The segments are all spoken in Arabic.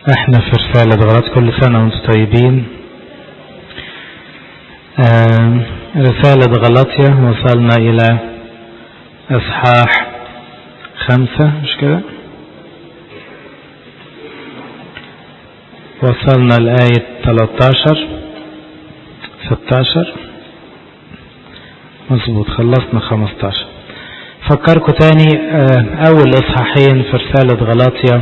احنا في رسالة غلط، كل سنة وانتم طيبين. رسالة غلطية، وصلنا الى اصحاح 5 مش كده؟ وصلنا لآية 13 16 مظبوط، خلصنا 15. فكركم تاني، اول اصحاحين في رسالة غلطية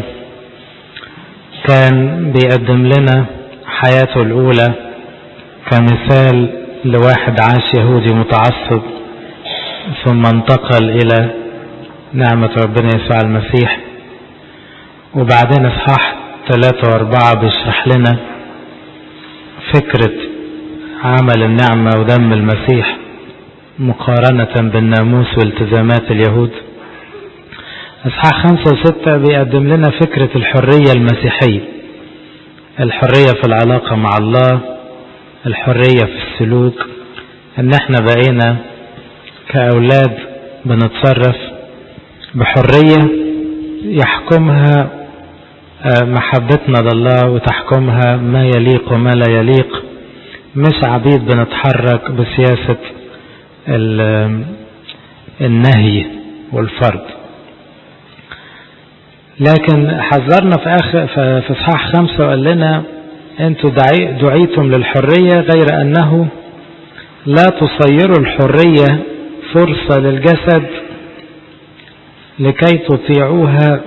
كان بيقدم لنا حياته الاولى كمثال لواحد عاش يهودي متعصب، ثم انتقل الى نعمة ربنا يسوع المسيح. وبعدين اصحاح 3 و4 بيشرح لنا فكرة عمل النعمة ودم المسيح مقارنة بالناموس والتزامات اليهود. اصحاح 5 و6 بيقدم لنا فكرة الحرية المسيحية، الحرية في العلاقة مع الله، الحرية في السلوك، ان احنا بقينا كأولاد بنتصرف بحرية يحكمها محبتنا لله وتحكمها ما يليق وما لا يليق، مش عبيد بنتحرك بسياسة النهي والفرض. لكن حذرنا في اصحاح 5 وقال لنا انتوا دعيتم للحرية، غير انه لا تصيروا الحرية فرصة للجسد لكي تطيعوها،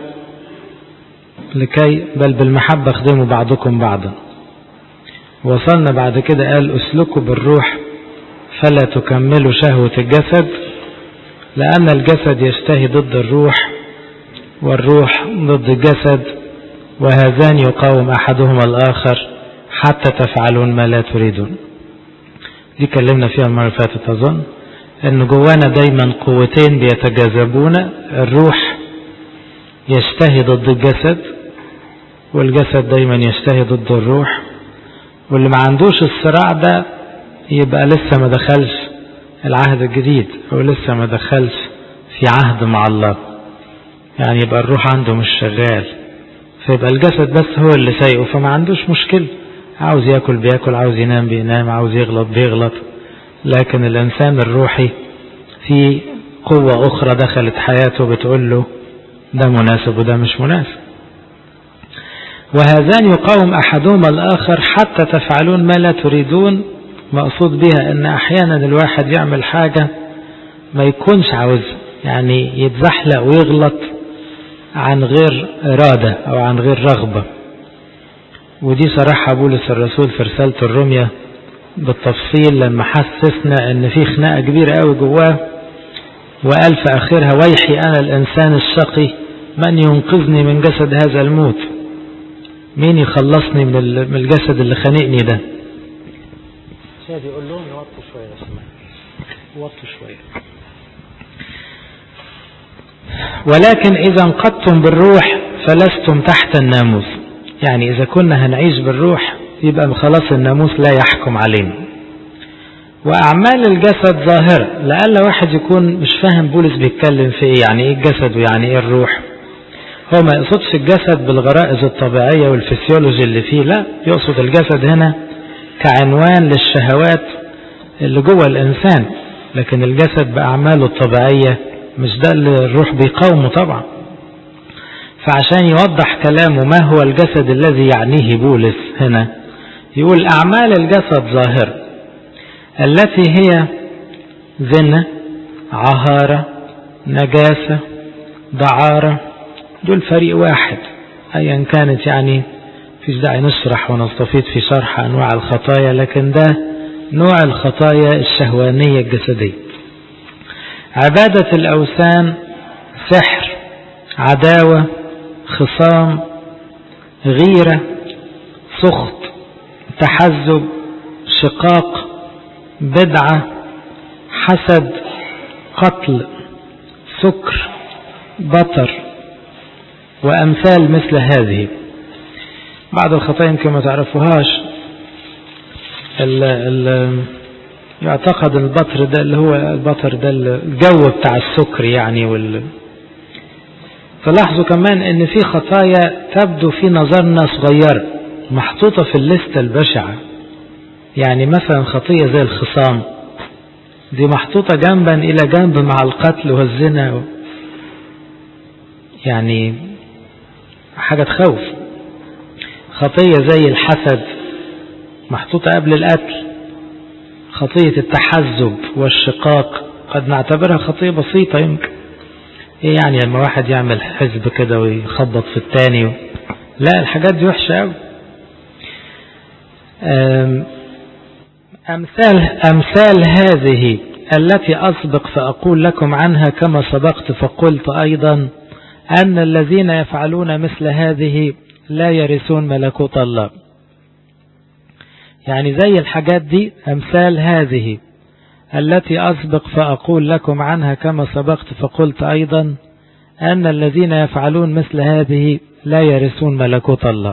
بل بالمحبة خدموا بعضكم بعضا. وصلنا بعد كده قال اسلكوا بالروح فلا تكملوا شهوة الجسد، لأن الجسد يشتهي ضد الروح والروح ضد الجسد، وهذان يقاوم أحدهما الآخر حتى تفعلون ما لا تريدون. دي كلمنا فيها المرة اللي فاتت أظن، أن جوانا دايما قوتين بيتجاذبون، الروح يشتهي ضد الجسد والجسد دايما يشتهي ضد الروح، واللي ما عندوش الصراع ده يبقى لسه ما دخلش العهد الجديد أو لسه ما دخلش في عهد مع الله، يعني يبقى الروح عنده مش شغال، فيبقى الجسد بس هو اللي سايقه، فما عندوش مشكلة، عاوز يأكل بيأكل، عاوز ينام بينام، عاوز يغلط بيغلط. لكن الإنسان الروحي في قوة أخرى دخلت حياته بتقول له ده مناسب وده مش مناسب. وهذان يقاوم أحدهما الآخر حتى تفعلون ما لا تريدون، مقصود بها أن أحيانا الواحد يعمل حاجة ما يكونش عاوز، يعني يتزحلق ويغلط عن غير إرادة أو عن غير رغبة. ودي صراحة بولس الرسول في رسالة الرومية بالتفصيل لما حسسنا أن في خناقة كبيرة قوي جواه، وقال في آخرها ويحي أنا الإنسان الشقي من ينقذني من جسد هذا الموت، مين يخلصني من الجسد اللي خانقني ده. شادي يقول لهم يوطوا شوية يا سماء، يوطوا شوية. ولكن إذا انقضتم بالروح فلستم تحت الناموس، يعني إذا كنا هنعيش بالروح يبقى خلاص الناموس لا يحكم علينا. وأعمال الجسد ظاهرة، لأن واحد يكون مش فاهم بولس بيتكلم في إيه، يعني إيه الجسد ويعني إيه الروح. هو ما يقصدش الجسد بالغرائز الطبيعية والفسيولوجي اللي فيه، لا، يقصد الجسد هنا كعنوان للشهوات اللي جوه الإنسان، لكن الجسد بأعماله الطبيعية مش ده اللي الروح بيقاومه طبعا. فعشان يوضح كلامه ما هو الجسد الذي يعنيه بولس هنا، يقول أعمال الجسد ظاهرة التي هي زنا، عهارة، نجاسة، دعارة، دول فريق واحد أيا كانت، يعني فيش داعي نشرح ونستفيد في شرح أنواع الخطايا، لكن ده نوع الخطايا الشهوانية الجسدية. عبادة الأوثان، سحر، عداوة، خصام، غيرة، سخط، تحزب، شقاق، بدعة، حسد، قتل، سكر، بطر، وأمثال مثل هذه. بعض الخطايا يمكن ما تعرفوهاش، يعتقد البطر ده اللي هو البطر ده الجو بتاع السكر يعني تلاحظوا كمان ان في خطايا تبدو في نظرنا صغيرة محطوطة في الليستة البشعة. يعني مثلا خطية زي الخصام دي محطوطة جنبا الى جنب مع القتل والزنا، يعني حاجة تخوف. خطية زي الحسد محطوطة قبل القتل. خطية التحزب والشقاق قد نعتبرها خطية بسيطة يمكن، ايه يعني لما واحد يعمل حزب كده ويخبط في التاني لا، الحاجات دي وحشة قوي. أمثال هذه التي أسبق فأقول لكم عنها كما سبقت فقلت أيضا أن الذين يفعلون مثل هذه لا يرثون ملكوت الله. يعني زي الحاجات دي أمثال هذه التي أسبق فأقول لكم عنها كما سبقت فقلت أيضا أن الذين يفعلون مثل هذه لا يرثون ملكوت الله.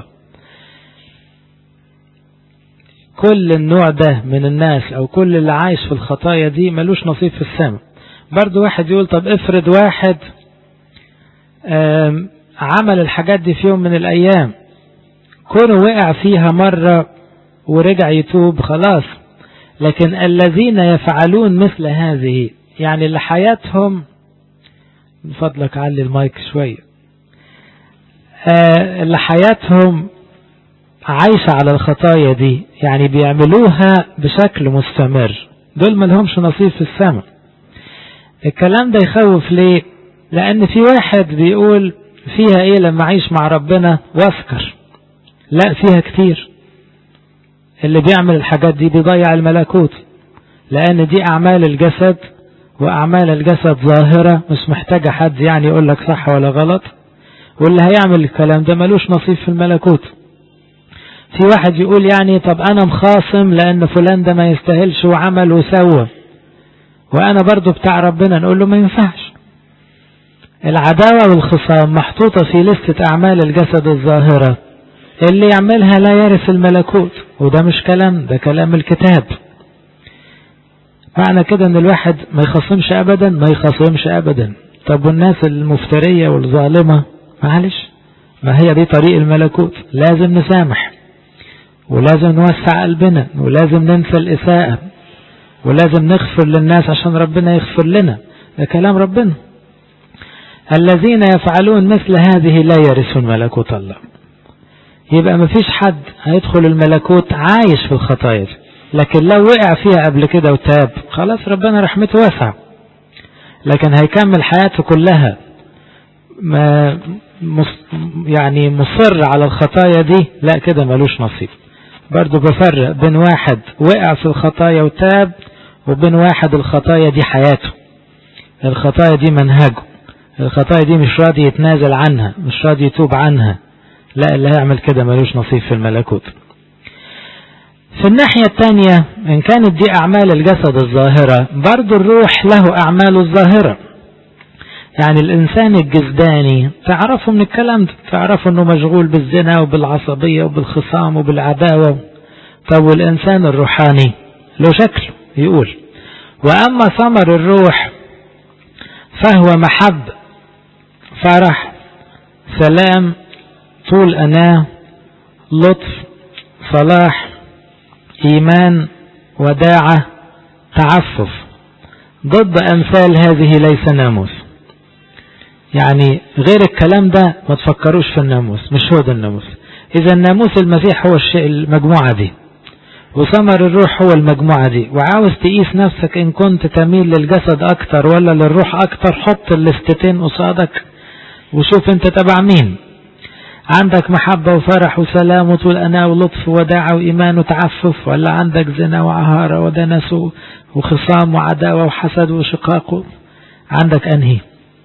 كل النوع ده من الناس أو كل اللي عايش في الخطايا دي ملوش نصيب في السماء. برضو واحد يقول طب افرض واحد عمل الحاجات دي في يوم من الأيام، كونه وقع فيها مرة ورجع يتوب خلاص، لكن الذين يفعلون مثل هذه يعني اللي حياتهم، من فضلك علي المايك شوية، اللي حياتهم عايشة على الخطايا دي يعني بيعملوها بشكل مستمر، دول ما لهمش نصيب في السماء. الكلام ده يخوف ليه؟ لأن في واحد بيقول فيها ايه لما اعيش مع ربنا واسكر؟ لا، فيها كتير. اللي بيعمل الحاجات دي بيضيع الملكوت، لأن دي أعمال الجسد، وأعمال الجسد ظاهرة مش محتاجة حد يعني يقول لك صح ولا غلط، واللي هيعمل الكلام ده ملوش نصيب في الملكوت. في واحد يقول يعني طب أنا مخاصم لأن فلان ده ما يستاهلش وعمل وسوى، وأنا برضو بتاع ربنا، نقول له ما ينفعش. العداوة والخصام محطوطة في لستة أعمال الجسد الظاهرة، اللي يعملها لا يرث الملكوت، وده مش كلام، ده كلام الكتاب. معنى كده ان الواحد ما يخصمش ابدا، ما يخصمش ابدا. طب والناس المفترية والظالمة معلش، ما هي دي طريق الملكوت، لازم نسامح ولازم نوسع قلبنا ولازم ننسى الإساءة ولازم نغفر للناس عشان ربنا يغفر لنا، ده كلام ربنا. الذين يفعلون مثل هذه لا يرثون ملكوت الله. يبقى ما فيش حد هيدخل الملكوت عايش في الخطايا دي، لكن لو وقع فيها قبل كده وتاب خلاص ربنا رحمته واسعة، لكن هيكمل حياته كلها يعني مصر على الخطايا دي، لا كده ملوش نصيب. برضو بفرق بين واحد وقع في الخطايا وتاب وبين واحد الخطايا دي حياته، الخطايا دي منهجه، الخطايا دي مش راضي يتنازل عنها، مش راضي يتوب عنها، لا اللي هيعمل كده ملوش نصيب في الملكوت. في الناحية الثانية إن كانت دي أعمال الجسد الظاهرة، برضو الروح له أعمال الظاهرة. يعني الإنسان الجسداني تعرفوا من الكلام ده، تعرفوا أنه مشغول بالزنا وبالعصبية وبالخصام وبالعداوة. طب والإنسان الروحاني له شكل، يقول وأما ثمر الروح فهو محب، فرح، سلام، طول أناة، لطف، صلاح، إيمان، وداعة، تعفف. ضد أمثال هذه ليس ناموس. يعني غير الكلام ده ما تفكروش في الناموس، مش هو ده الناموس. إذا الناموس المسيح هو الشيء المجموعة دي، وثمر الروح هو المجموعة دي. وعاوز تقيس نفسك إن كنت تميل للجسد أكتر ولا للروح أكتر، حط الليستتين قصادك وشوف أنت تبع مين. عندك محبة وفرح وسلام وطول أناة ولطف وداعة وإيمان وتعفف، ولا عندك زنا وعهارة ودنس وخصام وعداوة وحسد وشقاق؟ عندك أنهي؟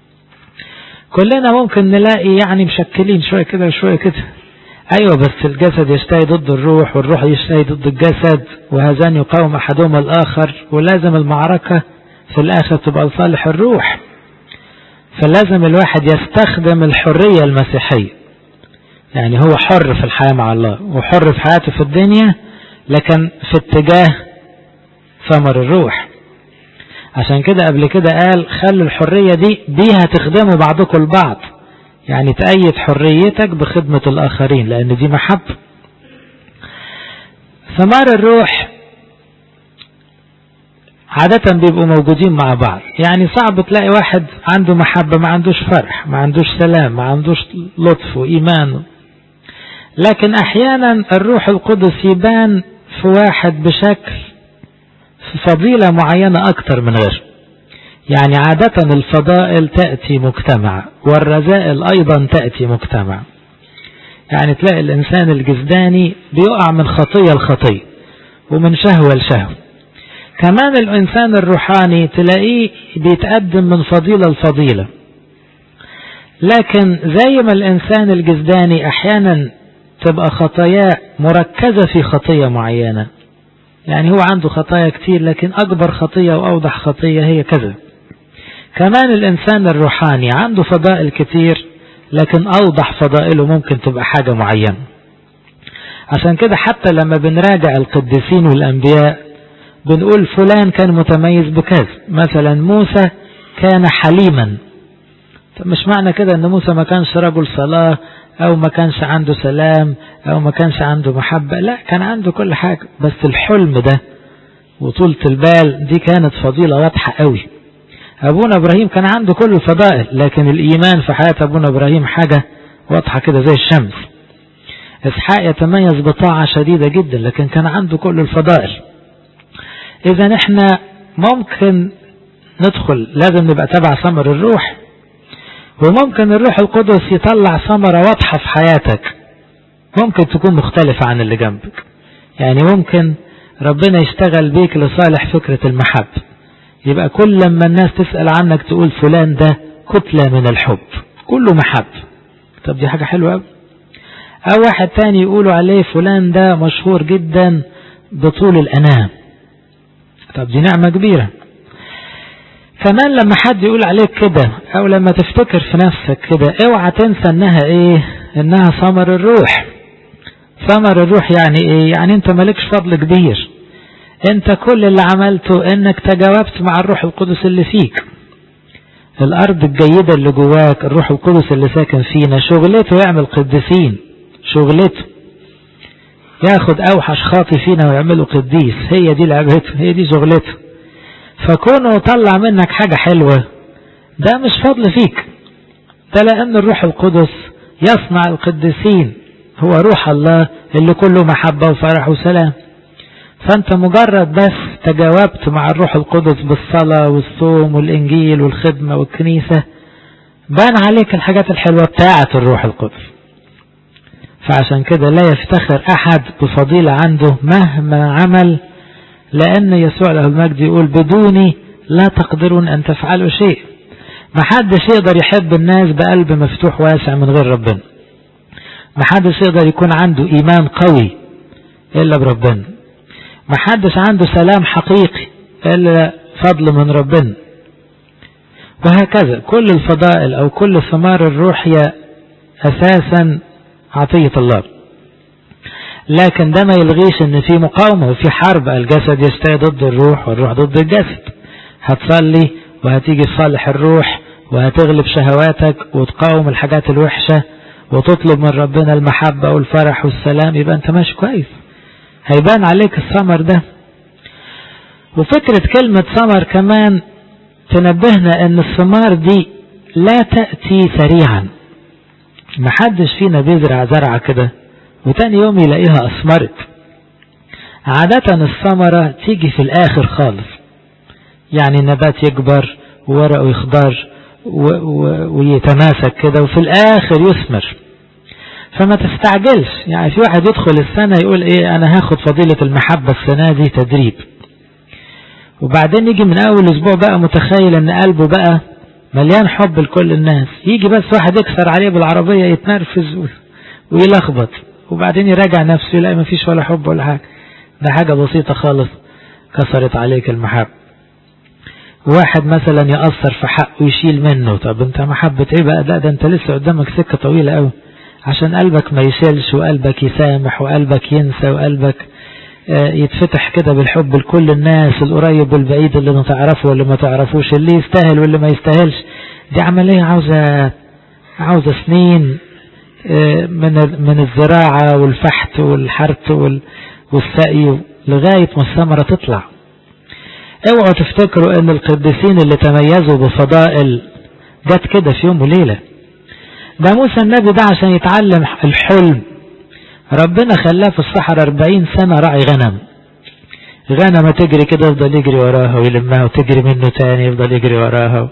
كلنا ممكن نلاقي يعني مشكلين شوية كده وشوية كده. أيوة، بس الجسد يشتهي ضد الروح والروح يشتهي ضد الجسد، وهذان يقاوم أحدهما الآخر، ولازم المعركة في الآخر تبقى لصالح الروح. فلازم الواحد يستخدم الحرية المسيحية، يعني هو حر في الحياة مع الله وحر في حياته في الدنيا، لكن في اتجاه ثمر الروح. عشان كده قبل كده قال خلوا الحرية دي بيها تخدموا بعضكم البعض. يعني تأيد حريتك بخدمة الآخرين، لأن دي محبة. ثمار الروح عادة بيبقوا موجودين مع بعض، يعني صعب تلاقي واحد عنده محبة ما عندوش فرح، ما عندوش سلام، ما عندوش لطف وإيمان. لكن أحيانا الروح القدس يبان في واحد بشكل، في فضيلة معينة أكتر من غير. يعني عادة الفضائل تأتي مجتمع، والرذائل أيضا تأتي مجتمع. يعني تلاقي الإنسان الجسداني بيقع من خطية لخطية ومن شهوة لشهوة. كمان الإنسان الروحاني تلاقيه بيتقدم من فضيلة لفضيلة. لكن زي ما الإنسان الجسداني أحيانا تبقى خطاياه مركزة في خطية معينة، يعني هو عنده خطايا كتير لكن أكبر خطية وأوضح خطية هي كذا. كمان الإنسان الروحاني عنده فضائل كتير لكن أوضح فضائله ممكن تبقى حاجة معينة. عشان كده حتى لما بنراجع القديسين والأنبياء بنقول فلان كان متميز بكذا. مثلا موسى كان حليما، مش معنى كده ان موسى ما كانش رجل صلاة او ما كانش عنده سلام او ما كانش عنده محبة، لا، كان عنده كل حاجة، بس الحلم ده وطولة البال دي كانت فضيلة واضحة قوي. ابونا ابراهيم كان عنده كل الفضائل، لكن الايمان في حياة ابونا ابراهيم حاجة واضحة كده زي الشمس. اسحاق يتميز بطاعة شديدة جدا لكن كان عنده كل الفضائل. اذا احنا ممكن ندخل، لازم نبقى تبع ثمر الروح، وممكن الروح القدس يطلع ثمرة واضحة في حياتك ممكن تكون مختلفة عن اللي جنبك. يعني ممكن ربنا يشتغل بيك لصالح فكرة المحبة، يبقى كل لما الناس تسأل عنك تقول فلان ده كتلة من الحب، كله محبة. طب دي حاجة حلوة. او واحد تاني يقولوا عليه فلان ده مشهور جدا بطول الأنام، طب دي نعمة كبيرة. كمان لما حد يقول عليك كده او لما تفتكر في نفسك كده اوعى تنسى انها ايه، انها ثمر الروح. ثمر الروح يعني ايه؟ يعني انت مالكش فضل كبير، انت كل اللي عملته انك تجاوبت مع الروح القدس اللي فيك. الارض الجيدة اللي جواك الروح القدس اللي ساكن فينا شغلته يعمل قديسين، شغلته ياخد اوحش خاطي فينا ويعمله قديس، هي دي لعبته، هي دي شغلته. فكونه طلع منك حاجة حلوة ده مش فضل فيك، ده لأن الروح القدس يصنع القديسين، هو روح الله اللي كله محبة وفرح وسلام. فأنت مجرد بس تجاوبت مع الروح القدس بالصلاة والصوم والإنجيل والخدمة والكنيسة، بان عليك الحاجات الحلوة بتاعة الروح القدس. فعشان كده لا يفتخر أحد بفضيلة عنده مهما عمل، لأن يسوع له المجد يقول بدوني لا تقدرون أن تفعلوا شيء. محدش يقدر يحب الناس بقلب مفتوح واسع من غير ربنا، محدش يقدر يكون عنده إيمان قوي إلا بربنا، محدش عنده سلام حقيقي إلا فضل من ربنا. وهكذا كل الفضائل أو كل ثمار الروح هي أساسا عطية الله. لكن ده ما يلغيش ان في مقاومة وفي حرب، الجسد يستعي ضد الروح والروح ضد الجسد. هتصلي وهتيجي تصالح الروح وهتغلب شهواتك وتقاوم الحاجات الوحشة وتطلب من ربنا المحبة والفرح والسلام، يبقى انت ماشي كويس، هيبان عليك الثمر ده. وفكرة كلمة ثمر كمان تنبهنا ان الثمار دي لا تأتي سريعا. محدش فينا بيزرع زرعة كده وتاني يوم يلاقيها أثمرت. عادة الثمرة تيجي في الآخر خالص، يعني النبات يكبر وورقه يخضر ويتماسك كده وفي الآخر يثمر. فما تستعجلش، يعني في واحد يدخل السنة يقول ايه انا هاخد فضيلة المحبة السنة دي تدريب، وبعدين يجي من اول اسبوع بقى متخيل ان قلبه بقى مليان حب لكل الناس، يجي بس واحد يكسر عليه بالعربية يتنرفز ويلخبط، وبعدين يراجع نفسه يلاقي ما فيش ولا حب ولا حاجة، ده حاجة بسيطة خالص كسرت عليك المحبة. واحد مثلا يأثر في حق ويشيل منه، طب انت محبة ايه بقى؟ ده انت لسه قدامك سكة طويلة قوي عشان قلبك ما يشيلش وقلبك يسامح وقلبك ينسى وقلبك يتفتح كده بالحب لكل الناس، القريب والبعيد، اللي ما تعرفه واللي ما تعرفوش، اللي يستاهل واللي ما يستاهلش. دي عملية عاوزة سنين من الزراعة والفحت والحرث والسقي لغاية ما الثمرة تطلع. اوعوا تفتكروا ان القديسين اللي تميزوا بفضائل جت كده في يوم وليلة. ده موسى النبي ده عشان يتعلم الحلم ربنا خلاه في الصحراء 40 سنة راعي غنم. غنمة تجري كده يفضل يجري وراها ويلمها وتجري منه تاني يفضل يجري وراها،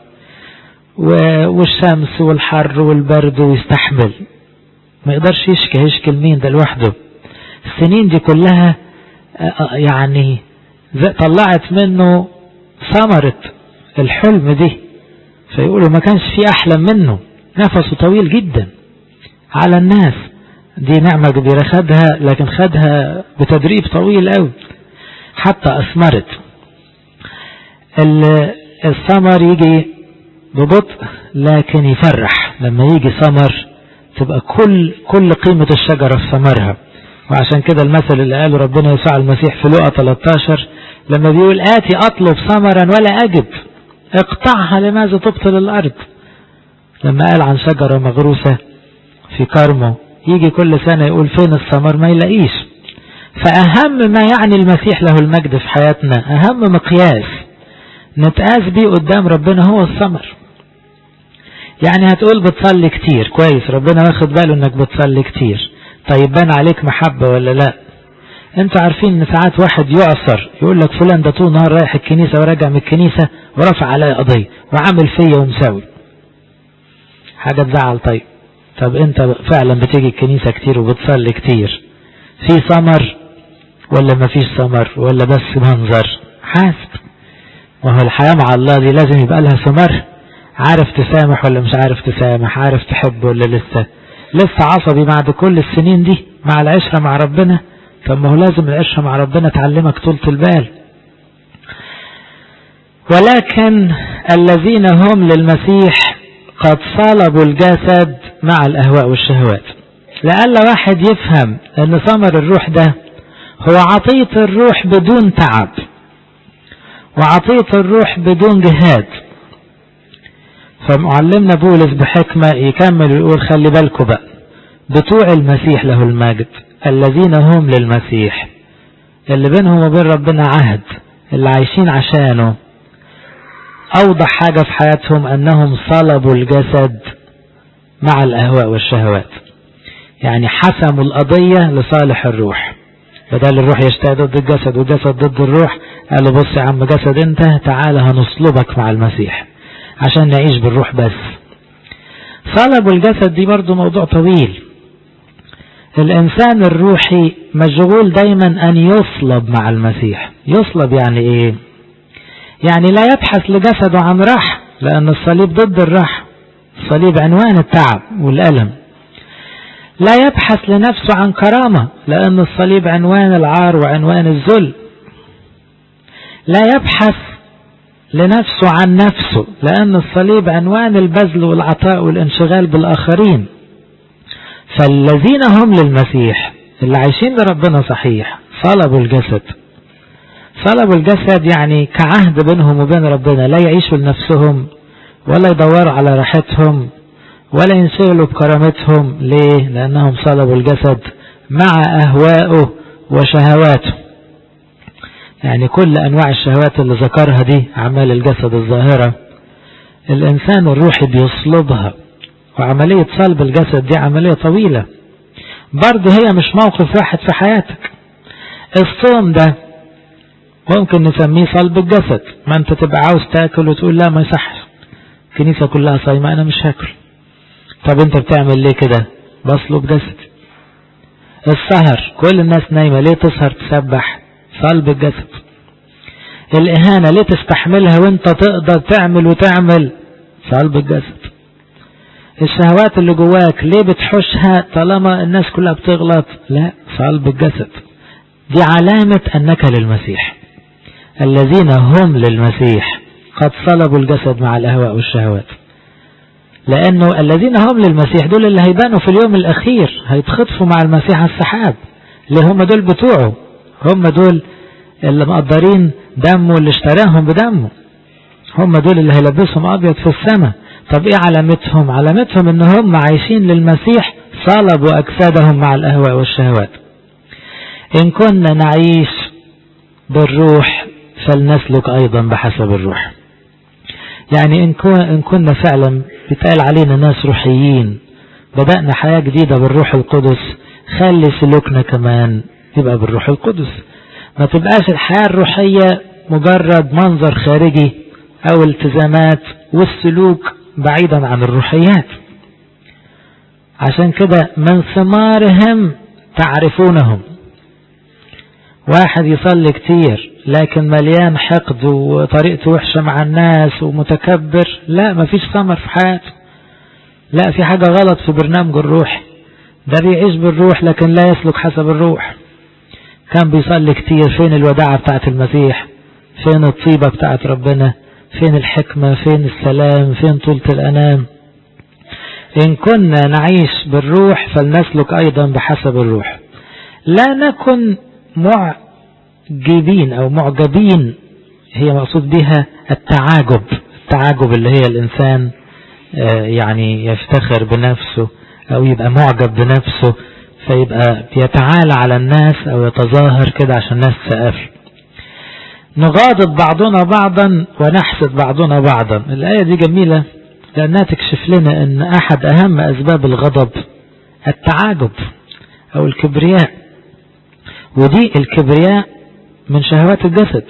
والشمس والحر والبرد ويستحمل، ما يقدرش يشكي لمين ده لوحده. السنين دي كلها يعني طلعت منه ثمرة الحلم دي، فيقولوا ما كانش في أحلم منه. نفسه طويل جدا على الناس، دي نعمة كبيرة خدها، لكن خدها بتدريب طويل قوي حتى أثمرت. الثمر يجي ببطء لكن يفرح. لما يجي ثمر تبقى كل قيمة الشجرة في ثمرها. وعشان كده المثل اللي قاله ربنا يسوع المسيح في لوقا 13 لما بيقول آتي أطلب ثمرا ولا أجد، اقطعها لماذا تبطل الأرض. لما قال عن شجرة مغروسة في كرمه يجي كل سنة يقول فين الثمر ما يلاقيش. فأهم ما يعني المسيح له المجد في حياتنا، أهم مقياس نتقاس بيه قدام ربنا هو الثمر. يعني هتقول بتصلي كتير، كويس، ربنا واخد باله انك بتصلي كتير، طيب بان عليك محبة ولا لا؟ انتوا عارفين ان ساعات واحد يعصر يقول لك فلان ده طول نهار رايح الكنيسة وراجع من الكنيسة ورفع عليا قضية وعامل فيا ومساوي، حاجة تزعل. طب انت فعلا بتيجي الكنيسة كتير وبتصلي كتير، في ثمر ولا ما فيش ثمر ولا بس منظر؟ حاسب. ما هو الحياة مع الله دي لازم يبقى لها ثمر. عارف تسامح ولا مش عارف تسامح؟ عارف تحب ولا لسه عصبي بعد كل السنين دي مع العشرة مع ربنا؟ طب ما هو لازم العشرة مع ربنا تعلمك طولة البال. ولكن الذين هم للمسيح قد صلبوا الجسد مع الأهواء والشهوات. لألا واحد يفهم أن ثمر الروح ده هو عطية الروح بدون تعب وعطية الروح بدون جهاد. فمعلمنا بولس بحكمة يكمل ويقول خلي بالكم بقى بتوع المسيح له المجد الذين هم للمسيح، اللي بينهم وبين ربنا عهد، اللي عايشين عشانه، أوضح حاجة في حياتهم أنهم صلبوا الجسد مع الأهواء والشهوات. يعني حسموا القضية لصالح الروح، بدل الروح يشتهي ضد الجسد والجسد ضد الروح، قالوا بص يا عم جسد انت تعالى هنصلبك مع المسيح عشان نعيش بالروح بس. صلبوا الجسد دي برضو موضوع طويل. الإنسان الروحي مشغول دايما أن يصلب مع المسيح. يصلب يعني إيه؟ يعني لا يبحث لجسده عن راحة، لأن الصليب ضد الراحة، الصليب عنوان التعب والألم. لا يبحث لنفسه عن كرامة، لأن الصليب عنوان العار وعنوان الذل. لا يبحث لنفسه عن نفسه، لأن الصليب عنوان البذل والعطاء والانشغال بالآخرين. فالذين هم للمسيح اللي عايشين لربنا صحيح صلبوا الجسد. صلبوا الجسد يعني كعهد بينهم وبين ربنا، لا يعيشوا لنفسهم ولا يدوروا على راحتهم ولا ينشغلوا بكرامتهم. ليه؟ لأنهم صلبوا الجسد مع أهوائه وشهواته. يعني كل أنواع الشهوات اللي ذكرها دي أعمال الجسد الظاهرة الإنسان الروحي بيصلبها. وعملية صلب الجسد دي عملية طويلة برضه، هي مش موقف واحد في حياتك. الصوم ده ممكن نسميه صلب الجسد. ما انت تبقى عاوز تاكل وتقول لا ما يصحش، الكنيسة كلها صايمة انا مش هاكل. طب انت بتعمل ليه كده؟ بصلب جسد. السهر كل الناس نايمة، ليه تسهر تسبح؟ صلب الجسد. الإهانة ليه تستحملها وانت تقدر تعمل وتعمل؟ صلب الجسد. الشهوات اللي جواك ليه بتحوشها طالما الناس كلها بتغلط؟ لا، صلب الجسد. دي علامة أنك للمسيح. الذين هم للمسيح قد صلبوا الجسد مع الأهواء والشهوات. لأنه الذين هم للمسيح دول اللي هيبانوا في اليوم الأخير، هيتخطفوا مع المسيح على السحاب، اللي هم دول بتوعه، هم دول اللي مقدرين دمه اللي اشتراهم بدمه، هم دول اللي هيلبسهم أبيض في السماء. طب ايه علامتهم؟ علامتهم ان هم عايشين للمسيح صلبوا أجسادهم مع الأهواء والشهوات. إن كنا نعيش بالروح فلنسلك أيضا بحسب الروح. يعني إن كنا فعلا بيتقال علينا ناس روحيين بدأنا حياة جديدة بالروح القدس، خلي سلوكنا كمان يبقى بالروح القدس. ما تبقاش الحياة الروحية مجرد منظر خارجي أو التزامات والسلوك بعيدا عن الروحيات. عشان كده من ثمارهم تعرفونهم. واحد يصلي كتير لكن مليان حقد وطريقته وحشة مع الناس ومتكبر، لا مفيش ثمر في حياته، لا في حاجة غلط في برنامجه الروحي. ده بيعيش بالروح لكن لا يسلك حسب الروح. كان بيصلي كتير، فين الوداعة بتاعت المسيح؟ فين الطيبة بتاعت ربنا؟ فين الحكمة؟ فين السلام؟ فين طولة الأنام؟ إن كنا نعيش بالروح فلنسلك أيضا بحسب الروح. لا نكن معجبين أو معجبين، هي مقصود بها التعاجب اللي هي الإنسان يعني يفتخر بنفسه أو يبقى معجب بنفسه فيبقى يتعالى على الناس أو يتظاهر كده عشان الناس تسقف. نغاضب بعضنا بعضا ونحسد بعضنا بعضا. الآية دي جميلة لأنها تكشف لنا أن أحد أهم أسباب الغضب التعاجب أو الكبرياء. ودي الكبرياء من شهوات الجسد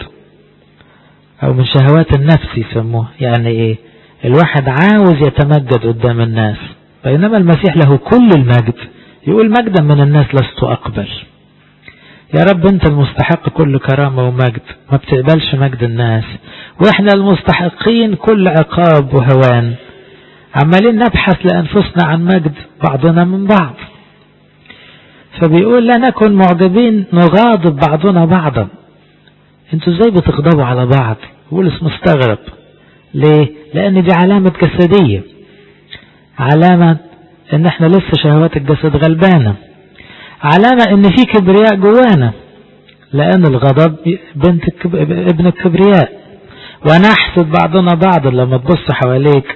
أو من شهوات النفس يسموها. يعني إيه؟ الواحد عاوز يتمجد قدام الناس، بينما المسيح له كل المجد. يقول مجدا من الناس لست أقبل. يا رب أنت المستحق كل كرامة ومجد، ما بتقبلش مجد الناس، وإحنا المستحقين كل عقاب وهوان. عمالين نبحث لأنفسنا عن مجد بعضنا من بعض. فبيقول لا نكن معجبين نغاضب بعضنا بعضا. انتوا ازاي بتغضبوا على بعض؟ بولس مستغرب. ليه؟ لأن دي علامة جسدية، علامة ان احنا لسه شهوات الجسد غلبانة، علامة ان في كبرياء جوانا، لأن الغضب ابن الكبرياء. ونحسد بعضنا بعض. لما تبص حواليك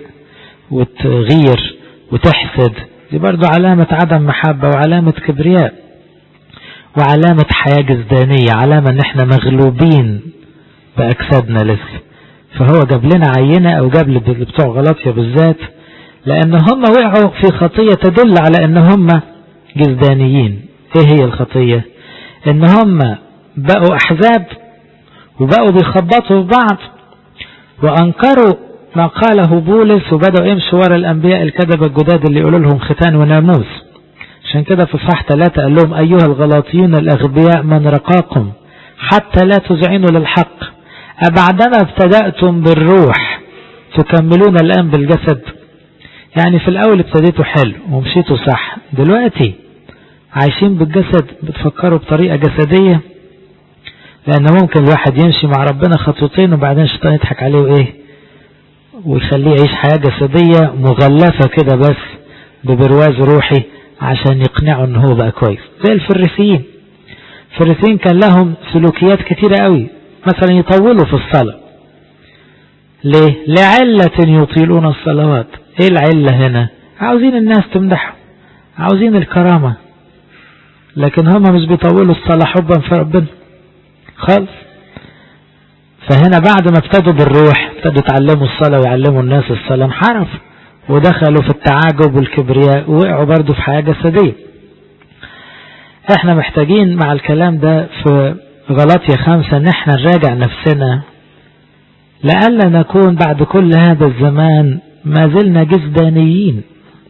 وتغير وتحسد دي برضو علامة عدم محبة وعلامة كبرياء وعلامة حياة جسدانية، علامة ان احنا مغلوبين بأجسادنا لسه. فهو جاب لنا عينة او جاب بتوع غلطية بالذات، لان هم وقعوا في خطية تدل على ان هم جسدانيين. ايه هي الخطية؟ ان هم بقوا احزاب وبقوا بيخبطوا في بعض وانكروا ما قاله بولس وبدأوا يمشوا ورا الأنبياء الكذبة الجداد اللي يقولوا لهم ختان وناموس. عشان كده في صح 3 قال لهم أيها الغلاطيون الأغبياء من رقاكم حتى لا تذعنوا للحق، أبعدما ابتدأتم بالروح تكملون الآن بالجسد. يعني في الأول ابتديتوا حلو ومشيتوا صح، دلوقتي عايشين بالجسد، بتفكروا بطريقة جسدية. لأن ممكن الواحد يمشي مع ربنا خطوتين وبعدين الشيطان يضحك عليه وإيه ويخليه يعيش حياة جسدية مغلفة كده بس ببرواز روحي عشان يقنعه ان هو بقى كويس. زي الفريسيين. الفريسيين كان لهم سلوكيات كتيرة قوي، مثلا يطولوا في الصلاة. ليه؟ لعلة يطيلون الصلوات. ايه العلة هنا؟ عاوزين الناس تمدحهم، عاوزين الكرامة، لكن هم مش بيطولوا الصلاة حبا في ربنا خالص. فهنا بعد ما ابتدوا بالروح ابتدوا يتعلموا الصلاة ويعلموا الناس الصلاة، انحرفوا ودخلوا في التعاجب والكبرياء ووقعوا برضو في حياة جسدية. احنا محتاجين مع الكلام ده في غلاطية 5 ان احنا نراجع نفسنا لألا نكون بعد كل هذا الزمان ما زلنا جسدانيين.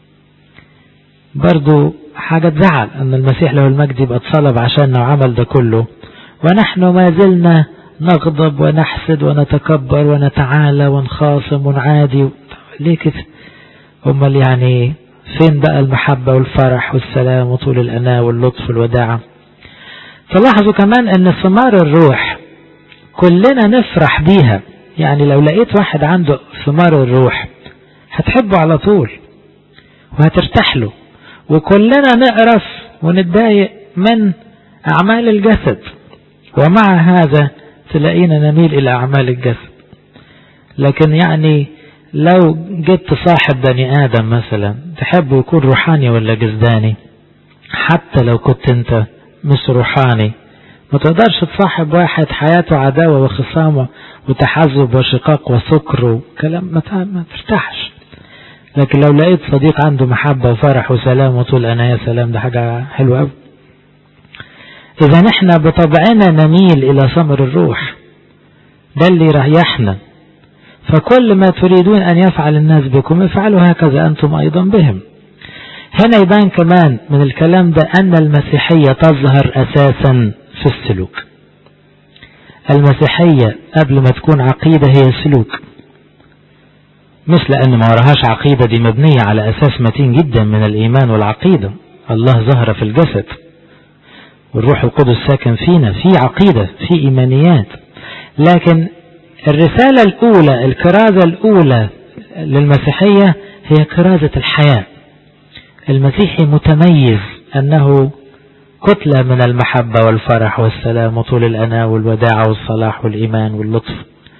برضو حاجة تزعل ان المسيح له المجد يبقى اتصلب عشاننا وعمل ده كله ونحن ما زلنا نغضب ونحسد ونتكبر ونتعالى ونخاصم ونعادي. ليه كده؟ امال يعني فين بقى المحبة والفرح والسلام وطول الأناة واللطف والوداعة؟ فلاحظوا كمان ان ثمار الروح كلنا نفرح بيها. يعني لو لقيت واحد عنده ثمار الروح هتحبه على طول وهترتاح له. وكلنا نقرف ونتضايق من أعمال الجسد، ومع هذا تلاقينا نميل إلى أعمال الجسد. لكن يعني لو جبت صاحب بني آدم مثلا تحب يكون روحاني ولا جسداني؟ حتى لو كنت انت مش روحاني ما تقدرش تصاحب واحد حياته عداوة وخصامة وتحزب وشقاق وسكر وكلام ما ترتاحش. لكن لو لقيت صديق عنده محبة وفرح وسلام وطول أنا يا سلام، ده حاجة حلوة قوي. إذا نحن بطبعنا نميل إلى ثمر الروح، ده اللي يريحنا. فكل ما تريدون أن يفعل الناس بكم افعلوا هكذا أنتم أيضا بهم. هنا يبان كمان من الكلام ده أن المسيحية تظهر أساسا في السلوك. المسيحية قبل ما تكون عقيدة هي سلوك، مش لأن ما وراهاش عقيدة، دي مبنية على أساس متين جدا من الإيمان والعقيدة. الله ظهر في الجسد والروح القدس ساكن فينا، في عقيدة في إيمانيات. لكن الرسالة الأولى الكرازة الأولى للمسيحية هي كرازة الحياة. المسيحي متميز أنه كتلة من المحبة والفرح والسلام وطول الأناة والوداعة والصلاح والإيمان واللطف.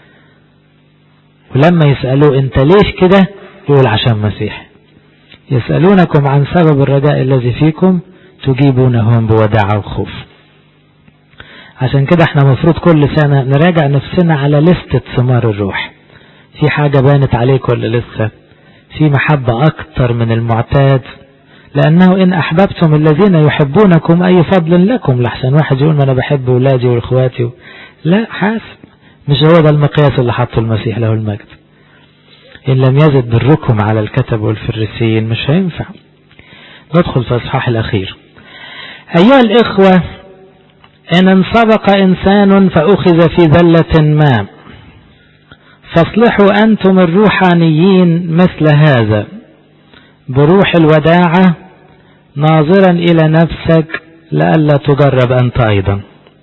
ولما يسألوه أنت ليش كده يقول عشان مسيح. يسألونكم عن سبب الرجاء الذي فيكم تجيبونهم بوداعة وخوف. عشان كده احنا مفروض كل سنة نراجع نفسنا على لستة ثمار الروح. في حاجة بانت عليك ولا لسه؟ في محبة أكتر من المعتاد؟ لأنه إن أحببتم الذين يحبونكم أي فضل لكم. لحسن واحد يقول ما أنا بحب أولادي وإخواتي لا، حاسب، مش هو ده المقياس اللي حطه المسيح له المجد. إن لم يزد بركم على الكتب والفريسيين مش هينفع. ندخل في الإصحاح الأخير. أيها الإخوة، إن انسبق إنسان فأخذ في ذلة ما فاصلحوا أنتم الروحانيين مثل هذا بروح الوداعة ناظرا إلى نفسك لئلا تجرب أنت أيضا.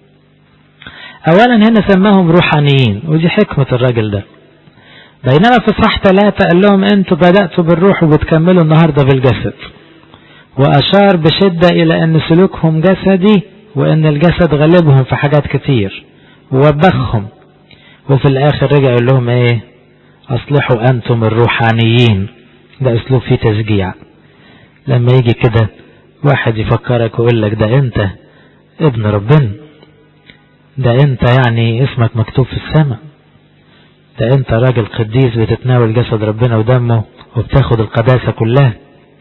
أولا هنا سماهم روحانيين، ودي حكمة الراجل ده. بينما في صح 3 قال لهم أنتوا بدأتوا بالروح وبتكملوا النهاردة بالجسد، وأشار بشدة إلى أن سلوكهم جسدي وأن الجسد غلبهم في حاجات كتير ووبخهم. وفي الآخر رجع يقول لهم إيه؟ أصلحوا أنتم الروحانيين. ده أسلوب فيه تشجيع. لما يجي كده واحد يفكرك ويقول لك ده أنت ابن ربنا، ده أنت يعني اسمك مكتوب في السماء، ده أنت راجل قديس بتتناول جسد ربنا ودمه وبتاخد القداسة كلها.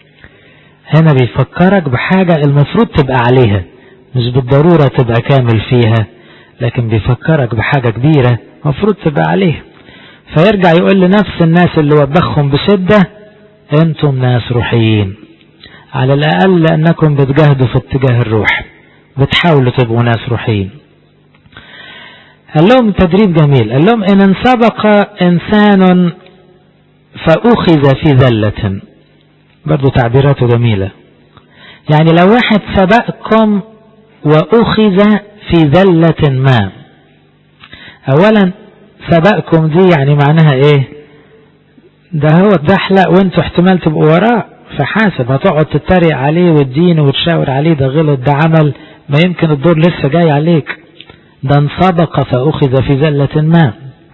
هنا بيفكرك بحاجة المفروض تبقى عليها، مش بالضرورة تبقى كامل فيها، لكن بيفكرك بحاجة كبيرة مفروض تبقى عليها. فيرجع يقول لنفس الناس اللي وبخهم بشدة أنتم ناس روحيين، على الأقل لأنكم بتجاهدوا في اتجاه الروح، بتحاولوا تبقوا ناس روحيين. قال لهم تدريب جميل، قال لهم إن انسبق إنسان فأخذ في ذلة. برضو تعبيراته جميلة. يعني لو واحد سبقكم وأخذ في ذلة ما، أولا سبقكم دي يعني معناها إيه؟ ده هو اتزحلق وانتوا احتمال تبقوا وراه، فحاسب هتقعد تتريق عليه وتدينه وتشاور عليه ده غلط ده عمل، ما يمكن الدور لسه جاي عليك. ده انسبق فأخذ في ذلة ما.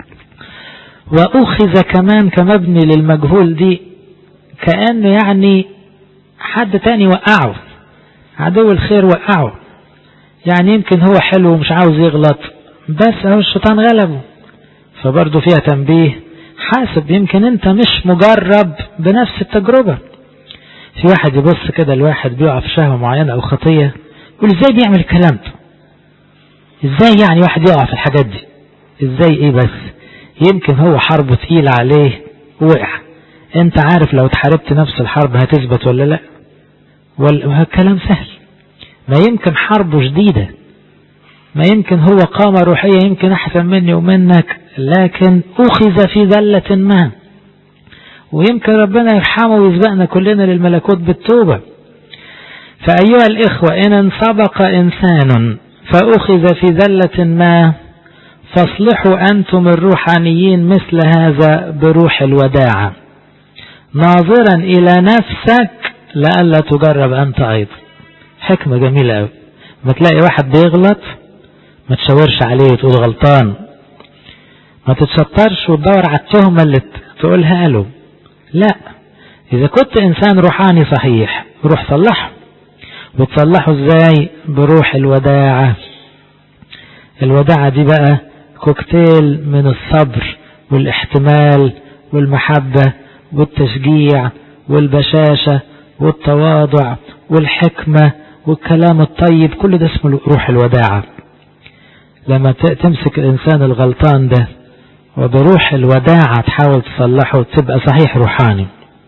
وأخذ كمان كمبني للمجهول دي كأنه يعني حد تاني وقعه، عدو الخير وقعه. يعني يمكن هو حلو ومش عاوز يغلط، بس هو الشيطان غلبه. فبرضه فيها تنبيه، حاسب يمكن انت مش مجرب بنفس التجربة. في واحد يبص كده الواحد بيقع في شهوة معينة او خطية يقول ازاي بيعمل الكلام ده؟ ازاي يعني واحد يقع في الحاجات دي؟ ازاي ايه بس؟ يمكن هو حربه تقيلة عليه وقع. انت عارف لو تحاربت نفس الحرب هتثبت ولا لا؟ والكلام سهل. ما يمكن حربه شديدة، ما يمكن هو قامة روحية يمكن احسن مني ومنك، لكن اخذ في ذلة ما، ويمكن ربنا يرحمه ويسبقنا كلنا للملكوت بالتوبة. فأيها الإخوة، إن انسبق إنسان فأخذ في ذلة ما فاصلحوا أنتم الروحانيين مثل هذا بروح الوداعة ناظرا إلى نفسك لئلا تجرب أنت أيضا. حكمة جميلة أوي. ما تلاقي واحد بيغلط ما تشاورش عليه وتقول غلطان، ما تتشطرش وتدور على التهمة اللي تقولها له. لا، إذا كنت إنسان روحاني صحيح روح صلحه. وتصلحه إزاي؟ بروح الوداعة. الوداعة دي بقى كوكتيل من الصبر والإحتمال والمحبة والتشجيع والبشاشة والتواضع والحكمة والكلام الطيب، كل ده اسمه روح الوداعة. لما تمسك الإنسان الغلطان ده وبروح الوداعة تحاول تصلحه تبقى صحيح روحاني.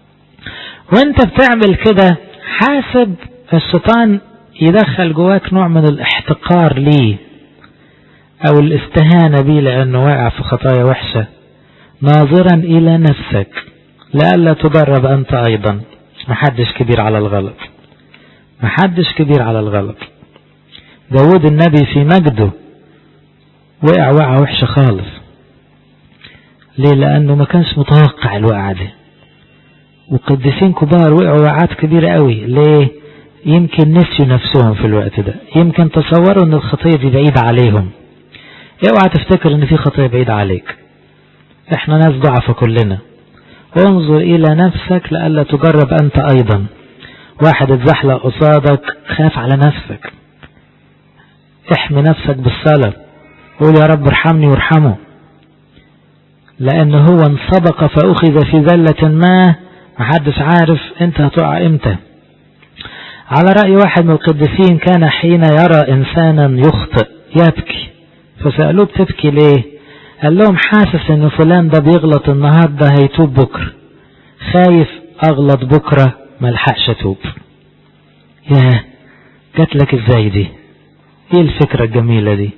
وانت بتعمل كده حاسب الشيطان يدخل جواك نوع من الاحتقار ليه او الاستهانة بيه لانه واقع في خطايا وحشة، ناظرا الى نفسك لئلا تجرب انت ايضا. محدش كبير على الغلط، محدش كبير على الغلط. داود النبي في مجده وقع وقعة وحشة خالص. ليه؟ لانه ما كانش متوقع الوقعة دي. وقديسين كبار وقعوا وقعات كبيرة قوي. ليه؟ يمكن نسيوا نفسهم في الوقت ده، يمكن تصوروا ان الخطية دي بعيدة عليهم. اوعى تفتكر ان في خطية بعيدة عليك، احنا ناس ضعفة كلنا. انظر الى نفسك لئلا تجرب انت ايضا. واحد اتزحلق قصادك خاف على نفسك، احمي نفسك بالصلاة، قول يا رب ارحمني وارحمه، لان هو انسبق فاخذ في ذلة ما محدش عارف انت هتقع امتى. على رأي واحد من القديسين كان حين يرى انسانا يخطئ يبكي، فسألوه بتبكي ليه؟ قال لهم حاسس ان فلان ده بيغلط النهاردة هيتوب بكرة، خايف اغلط بكرة ملحقش اتوب. ياه، جات لك ازاي دي؟ ايه الفكرة الجميلة دي؟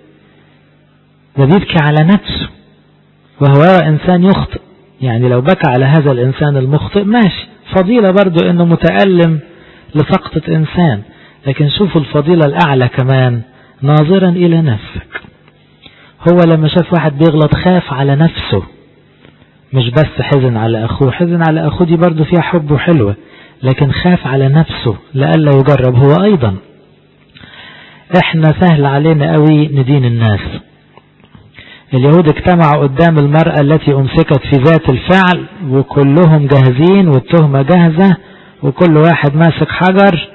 ده بيبكي على نفسه وهو انسان يخطئ. يعني لو بكى على هذا الانسان المخطئ ماشي، فضيلة برضو انه متألم لسقطة انسان، لكن شوفوا الفضيلة الاعلى كمان ناظرا الى نفسك. هو لما شاف واحد بيغلط خاف على نفسه، مش بس حزن على اخوه. حزن على اخوه دي برضو فيها حب وحلوة، لكن خاف على نفسه لئلا يجرب هو ايضا. احنا سهل علينا قوي ندين الناس. اليهود اجتمعوا قدام المرأة التي امسكت في ذات الفعل وكلهم جاهزين والتهمة جاهزة وكل واحد ماسك حجر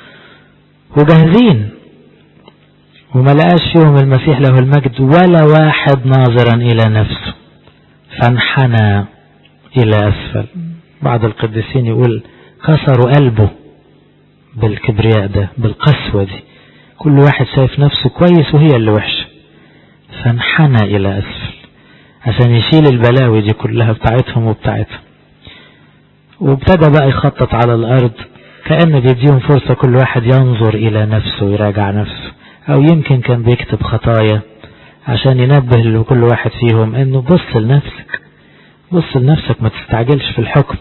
وجاهزين، وما لقاش فيهم المسيح له المجد ولا واحد ناظرا الى نفسه، فانحنى الى اسفل. بعض القديسين يقول كسروا قلبه بالكبرياء ده، بالقسوة دي. كل واحد شايف نفسه كويس وهي اللي وحشة، فانحنى الى اسفل عشان يشيل البلاوي دي كلها بتاعتهم وبتاعتهم. وابتدى بقى يخطط على الارض كأنه بيديهم فرصة كل واحد ينظر الى نفسه ويراجع نفسه، او يمكن كان بيكتب خطايا عشان ينبه لكل واحد فيهم انه بص لنفسك، بص لنفسك، ما تستعجلش في الحكم،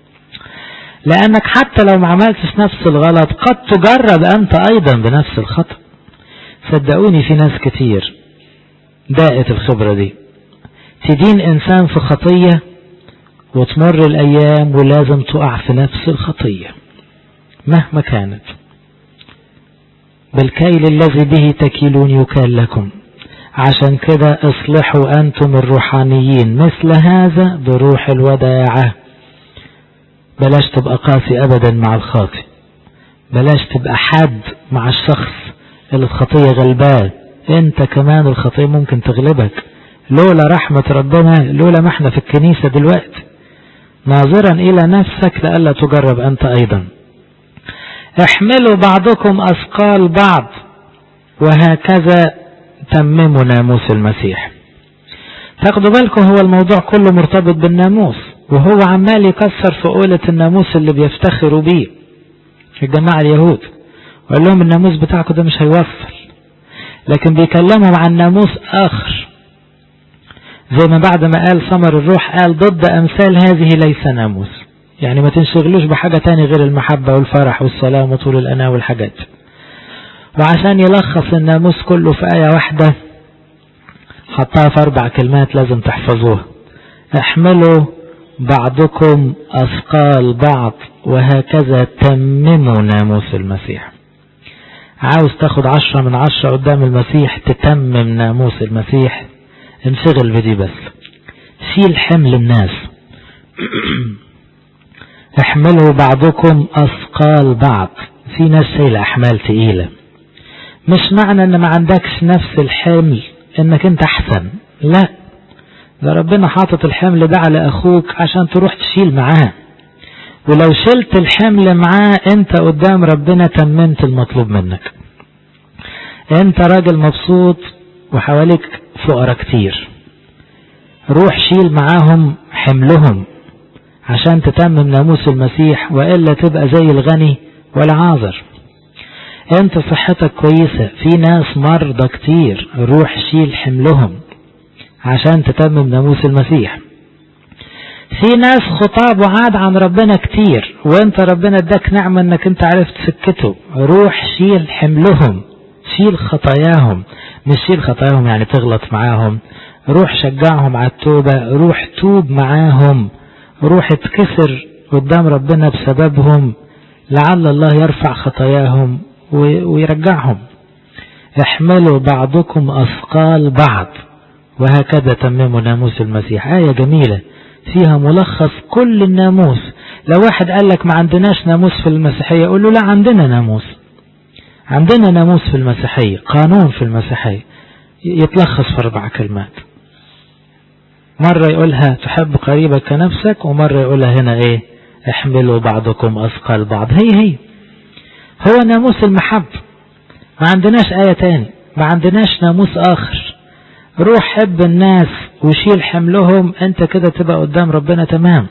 لانك حتى لو ما عملتش نفس الغلط قد تجرب انت ايضا بنفس الخطأ. صدقوني في ناس كتير داقت الخبرة دي، تدين انسان في خطية وتمر الايام ولازم تقع في نفس الخطية مهما كانت. بالكيل الذي به تكيلون يكال لكم. عشان كده اصلحوا انتم الروحانيين مثل هذا بروح الوداعة. بلاش تبقى قاسي ابدا مع الخاطئ، بلاش تبقى حاد مع الشخص اللي الخطية غلباه. انت كمان الخطية ممكن تغلبك، لولا رحمة ربنا، لولا ما احنا في الكنيسة دلوقتي. ناظرا الى نفسك لئلا تجرب انت ايضا. احملوا بعضكم اثقال بعض وهكذا تمموا ناموس المسيح. تاخدوا بالكم هو الموضوع كله مرتبط بالناموس، وهو عمال يكسر في قولة الناموس اللي بيفتخروا بيه الجماعة اليهود، وقال لهم الناموس بتاعكم ده مش هيوصل، لكن بيكلمهم عن ناموس آخر. زي ما بعد ما قال ثمر الروح قال ضد أمثال هذه ليس ناموس. يعني ما تنشغلوش بحاجة تاني غير المحبة والفرح والسلام وطول الأناة والحاجات. وعشان يلخص الناموس كله في آية واحدة حطها في 4 كلمات لازم تحفظوها: احملوا بعضكم أثقال بعض وهكذا تمموا ناموس المسيح. عاوز تاخد 10 من 10 قدام المسيح، تتمم ناموس المسيح، انشغل بدي بس. شيل حمل الناس احملوا بعضكم أثقال بعض. في ناس شايلة أحمال تقيلة، مش معنى ان ما عندكش نفس الحمل انك انت احسن، لا، ده ربنا حاطط الحمل ده على اخوك عشان تروح تشيل معاه، ولو شلت الحمل معاه انت قدام ربنا تممت المطلوب منك. انت راجل مبسوط وحواليك فقراء كتير، روح شيل معاهم حملهم عشان تتمم ناموس المسيح، وإلا تبقى زي الغني والعاذر. انت صحتك كويسة، في ناس مرضى كتير، روح شيل حملهم عشان تتمم ناموس المسيح. في ناس خطاب وعاد عن ربنا كتير، وانت ربنا اداك نعمة انك انت عرفت سكته، روح شيل حملهم، شيل خطاياهم. مش شيل خطاياهم يعني تغلط معاهم، روح شجعهم على التوبة، روح توب معاهم، روح اتكسر قدام ربنا بسببهم، لعل الله يرفع خطاياهم ويرجعهم. احملوا بعضكم أثقال بعض وهكذا تمموا ناموس المسيح. آية جميلة فيها ملخص كل الناموس. لو واحد قال لك ما عندناش ناموس في المسيحية، قول له لا، عندنا ناموس، عندنا ناموس في المسيحية، قانون في المسيحية يتلخص في 4 كلمات. مرة يقولها تحب قريبك كنفسك، ومرة يقولها هنا ايه، احملوا بعضكم أثقال بعض. هي هو ناموس المحب، ما عندناش آية تاني، ما عندناش ناموس آخر. روح حب الناس وشيل حملهم، انت كده تبقى قدام ربنا تمام.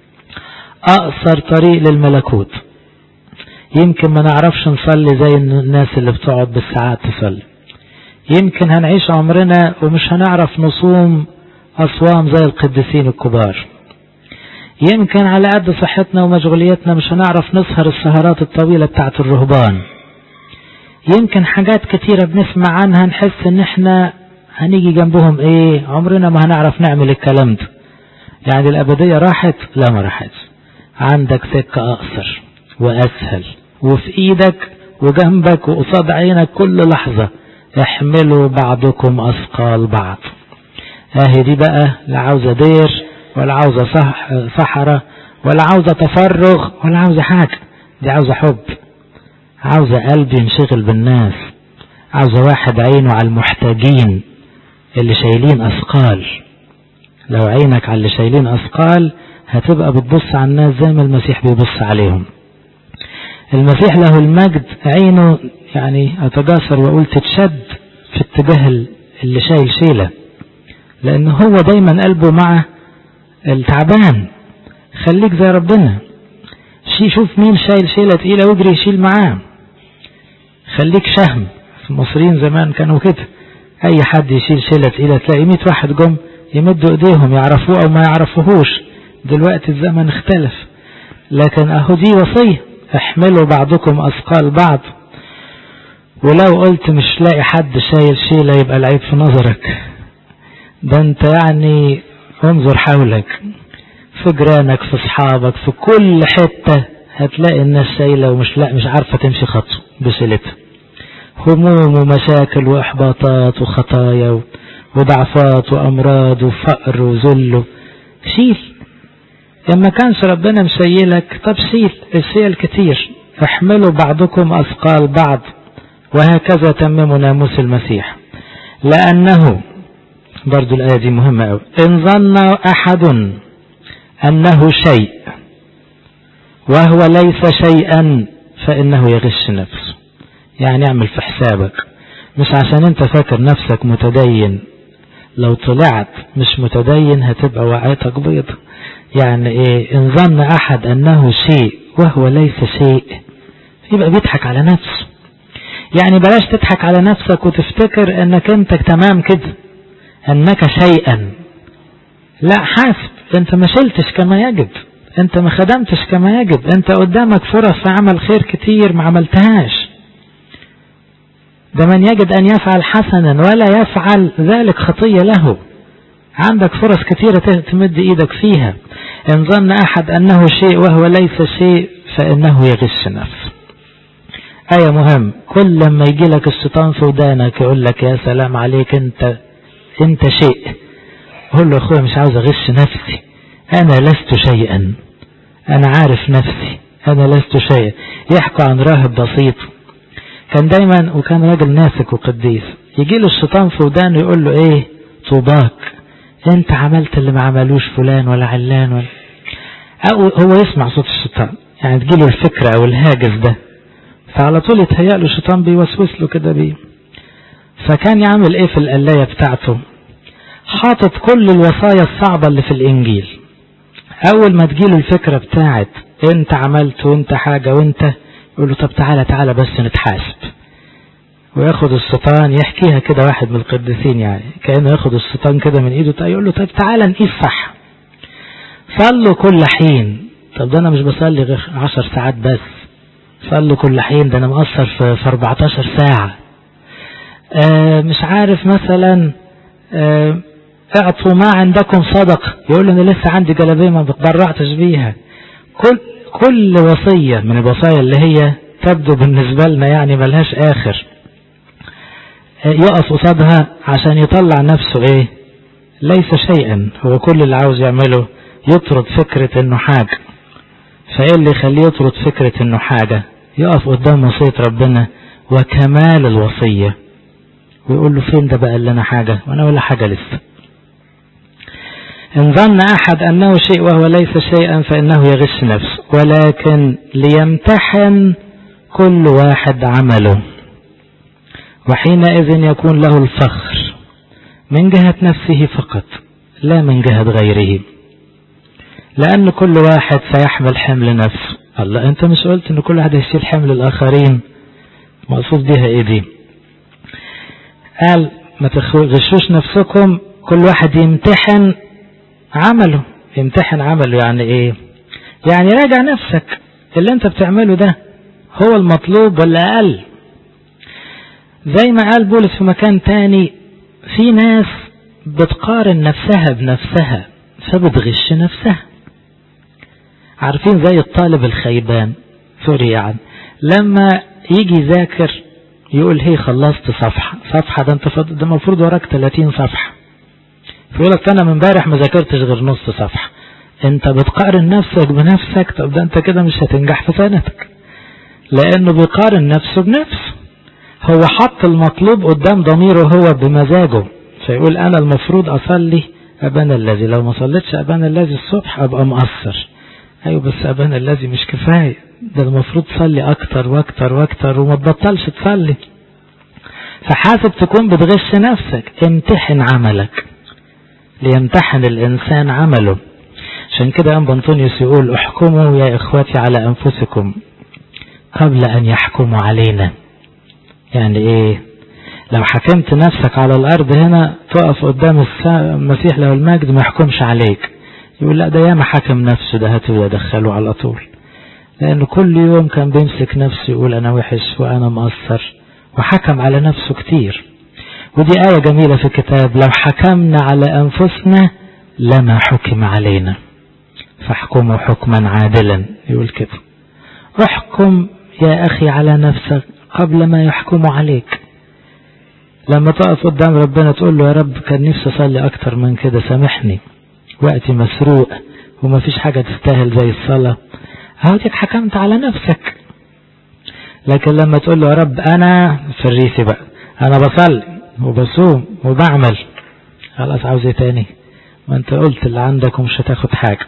أقصر طريق للملكوت. يمكن ما نعرفش نصلي زي الناس اللي بتقعد بالساعات تصلي، يمكن هنعيش عمرنا ومش هنعرف نصوم أصوام زي القديسين الكبار، يمكن على قد صحتنا ومشغوليتنا مش هنعرف نسهر السهرات الطويلة بتاعت الرهبان، يمكن حاجات كتيرة بنسمع عنها نحس ان احنا هنيجي جنبهم ايه، عمرنا ما هنعرف نعمل الكلام ده. يعني الأبدية راحت؟ لا، ما راحتش. عندك سكة أقصر وأسهل وفي إيدك وجنبك وقصاد عينك كل لحظة. احملوا بعضكم أثقال بعض. اهي دي بقى لا عاوزة دير ولا عاوزة صحراء ولا عاوزة تفرغ ولا عاوزة حاجة، دي عاوزة حب، عاوزة قلب ينشغل بالناس، عاوزة واحد عينه على المحتاجين اللي شايلين أثقال. لو عينك على اللي شايلين أثقال هتبقى بتبص على الناس زي ما المسيح بيبص عليهم. المسيح له المجد عينه يعني أتجاسر وأقول تتشد في اتجاه اللي شايل شيلة، لأن هو دايما قلبه مع التعبان. خليك زي ربنا، شوف مين شايل شيلة تقيلة واجري يشيل معاه. خليك شهم. المصريين زمان كانوا كده، أي حد يشيل شيلة تقيلة تلاقي 100 واحد جم يمدوا ايديهم يعرفوه أو ما يعرفوهوش. دلوقتي الزمن اختلف، لكن أهو دي وصية، احملوا بعضكم أثقال بعض. ولو قلت مش لاقي حد شايل شيلة يبقى العيب في نظرك، ده انت يعني انظر حولك، في جيرانك، في اصحابك، في كل حتة هتلاقي الناس شايلة ومش مش عارفة تمشي خطوة بشيلتها. هموم ومشاكل واحباطات وخطايا وضعفات وامراض وفقر وذل. شيل. لما كانش ربنا مشيلك، طب الشيل كتير. احملوا بعضكم أثقال بعض وهكذا تمموا ناموس المسيح. لأنه برضو الآية دي مهمة أوي، إن ظن أحد أنه شيء وهو ليس شيئا فإنه يغش نفسه. يعني اعمل في حسابك، مش عشان انت فاكر نفسك متدين، لو طلعت مش متدين هتبقى وعيتك بيض. يعني ايه إن ظن أحد أنه شيء وهو ليس شيء؟ يبقى بيضحك على نفسه. يعني بلاش تضحك على نفسك وتفتكر انك انت تمام كده، انك شيئا. لا، حاسب، انت ما شلتش كما يجب، انت ما خدمتش كما يجب، انت قدامك فرص في عمل خير كتير ما عملتهاش. ده من يجد ان يفعل حسنا ولا يفعل ذلك خطية له. عندك فرص كتيرة تمد ايدك فيها. ان ظن احد انه شيء وهو ليس شيء فانه يغش نفسه. آية مهم، كل لما يجي لك الشيطان في ودانك يقول لك يا سلام عليك انت شيء، قول له اخويا مش عاوز اغش نفسي، أنا لست شيئا، أنا عارف نفسي، أنا لست شيئا. يحكوا عن راهب بسيط كان دايما وكان راجل ناسك وقديس، يجي له الشيطان في ودانه يقول له ايه طوباك، انت عملت اللي ما عملوش فلان ولا علان ولا، أو هو يسمع صوت الشيطان، يعني تجيله الفكرة او الهاجس ده، فعلى طول يتهيأ له الشيطان بيوسوس له كده بيه. فكان يعمل ايه في القلاية بتاعته؟ حاطط كل الوصايا الصعبة اللي في الانجيل. اول ما تجيله الفكرة بتاعت انت عملت وانت حاجة وانت، يقول له طب تعالى بس نتحاسب. وياخد الشيطان يحكيها كده، واحد من القديسين يعني كأنه ياخد الشيطان كده من ايده، يقول له طب تعالى نقيس صح، صلوا كل حين. طب ده انا مش بصلي غير 10 ساعات بس، صلوا كل حين، ده انا مقصر في 14 ساعة. مش عارف مثلا اعطوا ما عندكم صدقة، يقول له انا لسه عندي جلابية ما بتبرعتش بيها. كل وصية من الوصايا اللي هي تبدو بالنسبة لنا يعني ملهاش آخر يقف قصادها عشان يطلع نفسه ايه ليس شيئا. هو كل اللي عاوز يعمله يطرد فكرة انه حاجة. فايه اللي يخليه يطرد فكرة انه حاجة؟ يقف قدام وصية ربنا وكمال الوصية ويقول له فين ده بقى اللي انا حاجة وانا ولا حاجة لسه. إن ظن أحد أنه شيء وهو ليس شيئا فإنه يغش نفسه، ولكن ليمتحن كل واحد عمله، وحينئذ يكون له الفخر من جهة نفسه فقط لا من جهة غيره، لأن كل واحد سيحمل حمل نفسه. الله، أنت مش قلت أن كل واحد يشيل حمل الآخرين؟ مقصود بها إيه دي؟ قال ما تغشوش نفسكم، كل واحد يمتحن عمله. يمتحن عمله يعني ايه؟ يعني راجع نفسك، اللي انت بتعمله ده هو المطلوب ولا اقل؟ زي ما قال بولس في مكان تاني، في ناس بتقارن نفسها بنفسها فبتغش نفسها. عارفين زي الطالب الخيبان، سوري يعني، لما يجي يذاكر يقول هي خلصت صفحة ده المفروض وراك 30 صفحة، فيقولك انا من امبارح ما ذاكرتش غير نص صفحة. انت بتقارن نفسك بنفسك، طب ده انت كده مش هتنجح في سنتك، لانه بيقارن نفسه بنفسه. هو حط المطلوب قدام ضميره هو بمزاجه، فيقول انا المفروض اصلي ابانا الذي، لو ما صليتش ابانا الذي الصبح ابقى مقصر. ايوه بس ابانا الذي مش كفاية، ده المفروض تصلي اكتر واكتر واكتر وما تبطلش تصلي. فحاسب تكون بتغش نفسك. امتحن عملك، ليمتحن الإنسان عمله. عشان كده أنبا أنطونيوس يقول احكموا يا إخواتي على أنفسكم قبل أن يحكموا علينا. يعني إيه؟ لو حكمت نفسك على الأرض هنا تقف قدام المسيح له المجد ما يحكمش عليك، يقول لا ده ياما حكم نفسه، ده هاتوا يدخلوا على طول، لأنه كل يوم كان بيمسك نفسه يقول أنا وحش وأنا مقصر، وحكم على نفسه كتير. ودي آية جميلة في الكتاب، لو حكمنا على أنفسنا لما حكم علينا فاحكموا حكما عادلا. يقول كده احكم يا أخي على نفسك قبل ما يحكموا عليك. لما تقف قدام ربنا تقول له يا رب كان نفسي أصلي أكتر من كده، سامحني، وقتي مسروق وما فيش حاجة تستاهل زي الصلاة، هوديك حكمت على نفسك. لكن لما تقول له يا رب أنا فريسي بقى، أنا بصلي وبصوم وبعمل، خلاص عاوز ايه تاني؟ ما انت قلت اللي عندك ومش هتاخد حاجة.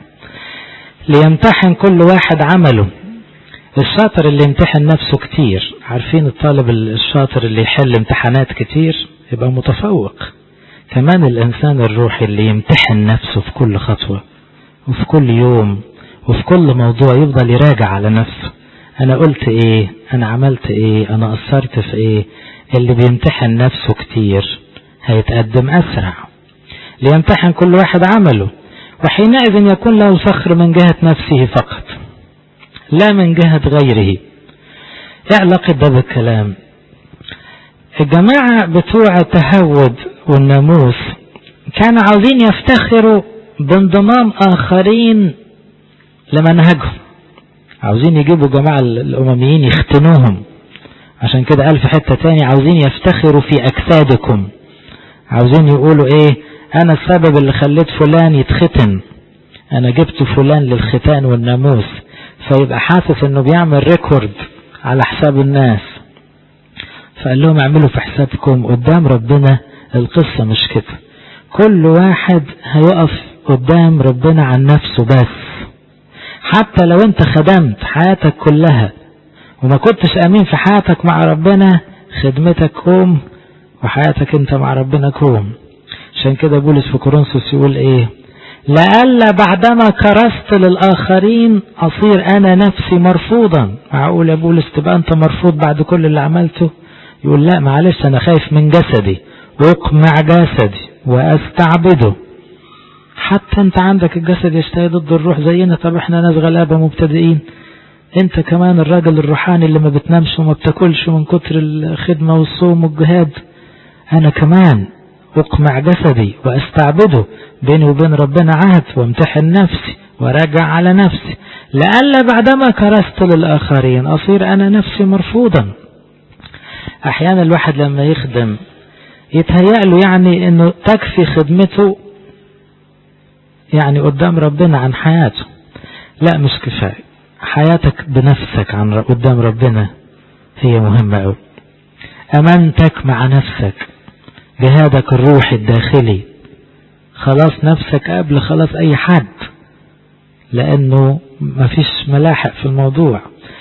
ليمتحن كل واحد عمله. الشاطر اللي يمتحن نفسه كتير، عارفين الطالب الشاطر اللي يحل امتحانات كتير يبقى متفوق. كمان الإنسان الروحي اللي يمتحن نفسه في كل خطوة وفي كل يوم وفي كل موضوع يفضل يراجع على نفسه، أنا قلت إيه، أنا عملت إيه، أنا قصرت في إيه. اللي بيمتحن نفسه كتير هيتقدم أسرع. ليمتحن كل واحد عمله، وحينئذ يكون له فخر من جهة نفسه فقط لا من جهة غيره. ايه علاقة ده بالكلام؟ الجماعة بتوع التهود والناموس كانوا عاوزين يفتخروا بانضمام آخرين لمنهجهم، عاوزين يجيبوا جماعة الأمميين يختنوهم. عشان كده قال في حتة تاني عاوزين يفتخروا في أجسادكم، عاوزين يقولوا ايه، انا السبب اللي خليت فلان يتختن، أنا جبت فلان للختان والناموس، فيبقى حاسس أنه بيعمل ريكورد على حساب الناس. فقال لهم اعملوا في حسابكم قدام ربنا القصة مش كده. كل واحد هيقف قدام ربنا عن نفسه بس. حتى لو انت خدمت حياتك كلها وما كنتش امين في حياتك مع ربنا، خدمتك كوم وحياتك انت مع ربنا كوم. عشان كده بولس في كورنثوس يقول ايه؟ لألا بعدما كرست للآخرين أصير أنا نفسي مرفوضا. معقول يا بولس تبقى أنت مرفوض بعد كل اللي عملته؟ يقول لا معلش، أنا خايف من جسدي وأقمع جسدي وأستعبده. حتى أنت عندك الجسد يشتهي ضد الروح زينا. طب احنا ناس غلابة مبتدئين، أنت كمان الراجل الروحاني اللي ما بتنامش وما بتاكلش من كتر الخدمة والصوم والجهاد. أنا كمان أقمع جسدي وأستعبده، بيني وبين ربنا عهد، وامتحن نفسي وراجع على نفسي، لألا بعدما كرست للآخرين أصير أنا نفسي مرفوضا. أحيانا الواحد لما يخدم يتهيأ له يعني أنه تكفي خدمته يعني قدام ربنا عن حياته. لا، مش كفاية. حياتك بنفسك عن قدام ربنا هي مهمة أوي. أمانتك مع نفسك، جهادك الروحي الداخلي، خلاص نفسك قبل خلاص أي حد، لأنه مفيش ملاحق في الموضوع.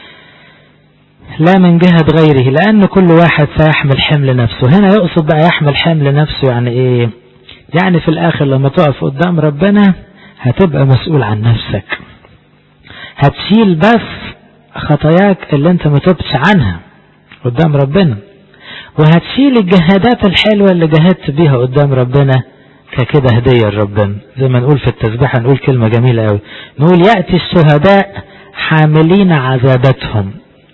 لا من جهة غيره، لأن كل واحد سيحمل حمل نفسه. هنا يقصد بقى يحمل حمل نفسه يعني إيه؟ يعني في الآخر لما تقف قدام ربنا هتبقى مسؤول عن نفسك، هتشيل بس خطاياك اللي انت ما تبتش عنها قدام ربنا، وهتشيل الجهادات الحلوة اللي جهدت بيها قدام ربنا ككده هدية لربنا. زي ما نقول في التسبيحة، نقول كلمة جميلة قوي، نقول يأتي الشهداء حاملين عذابتهم،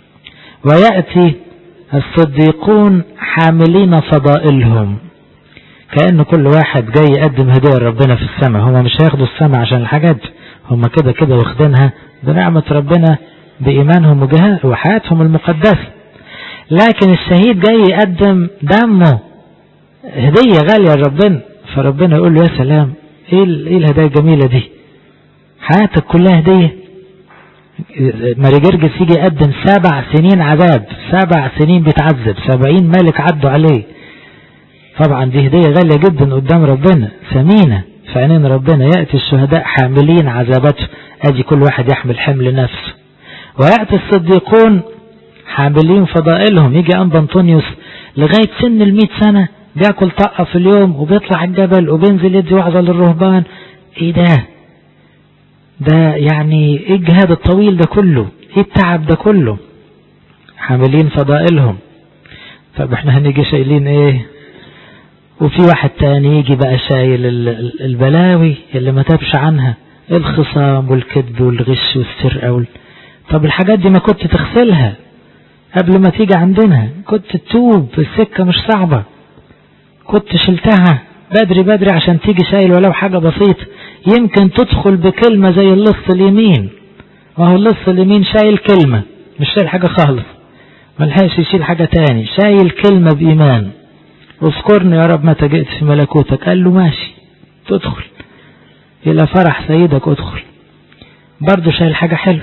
ويأتي الصديقون حاملين فضائلهم. كأن كل واحد جاي يقدم هدية لربنا في السماء. هم مش هياخدوا السماء عشان الحاجات، هم كده كده واخدينها بنعمة ربنا بإيمانهم وحياتهم المقدسة. لكن الشهيد جاي يقدم دمه هدية غالية لربنا، فربنا يقول له يا سلام، ايه الهدايا الجميلة دي؟ حياتك كلها هدية. ماري جرجس يجي يقدم 7 سنين عذاب، 7 سنين بيتعذب، 70 ملك عدوا عليه. طبعا دي هدية غالية جدا قدام ربنا، ثمينة في عينين ربنا. يأتي الشهداء حاملين عذابته، ادي كل واحد يحمل حمل نفسه. ويأتي الصديقون حاملين فضائلهم. يجي أنبا أنطونيوس لغاية سن 100 سنة بياكل طاقة في اليوم، وبيطلع الجبل، وبينزل يدي وعظة للرهبان. ايه ده يعني ايه الجهاد الطويل ده كله؟ ايه التعب ده كله؟ حاملين فضائلهم. طب احنا هنيجي شايلين ايه؟ وفي واحد تاني يجي بقى شايل البلاوي اللي ما تابش عنها، الخصام والكذب والغش والسرقة طب الحاجات دي ما كنت تغسلها قبل ما تيجي عندنا، كنت تتوب، السكة مش صعبة، كنت شلتها بدري عشان تيجي شايل ولو حاجة بسيطة. يمكن تدخل بكلمة زي اللص اليمين، وهو اللص اليمين شايل كلمة، مش شايل حاجة خالص، ملحقش يشيل حاجة تاني، شايل كلمة بإيمان، اذكرني يا رب متى جئت في ملكوتك. قال له ماشي، تدخل إلى فرح سيدك، ادخل، برضو شايل حاجة حلوة.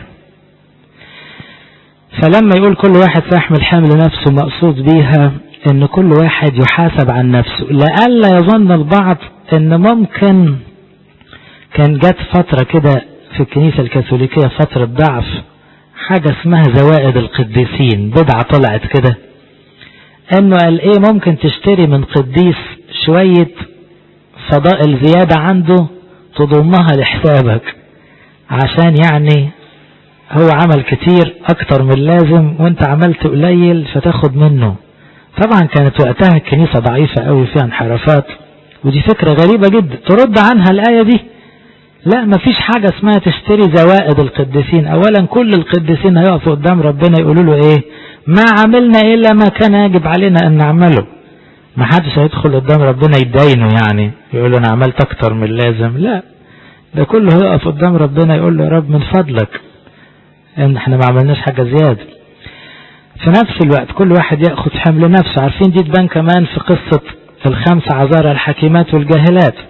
فلما يقول كل واحد سيحمل حمل نفسه، مقصود بيها ان كل واحد يحاسب عن نفسه، لألا يظن البعض ان ممكن كان جت فترة كده في الكنيسة الكاثوليكية، فترة ضعف، حاجة اسمها زوائد القديسين، بدعة طلعت كده، انه قال ايه، ممكن تشتري من قديس شوية فضائل زيادة عنده تضمها لحسابك، عشان يعني هو عمل كتير اكتر من اللازم وانت عملت قليل فتاخد منه. طبعا كانت وقتها الكنيسة ضعيفة قوي، فيها انحرافات، ودي فكرة غريبة جدا ترد عنها الآية دي. لا، مفيش حاجة اسمها تشتري زوائد القديسين. اولا كل القديسين هيقفوا قدام ربنا يقولوا له ايه؟ ما عملنا الا ما كان يجب علينا ان نعمله. ما حدش هيدخل قدام ربنا يدينه يعني يقول له انا عملت اكتر من اللازم، لا، ده كله هيقف قدام ربنا يقول له يا رب من فضلك ان احنا ما عملناش حاجة زيادة. في نفس الوقت كل واحد يأخذ حمل نفسه. عارفين دي تبان كمان في قصة 5 عذارى الحكيمات والجاهلات،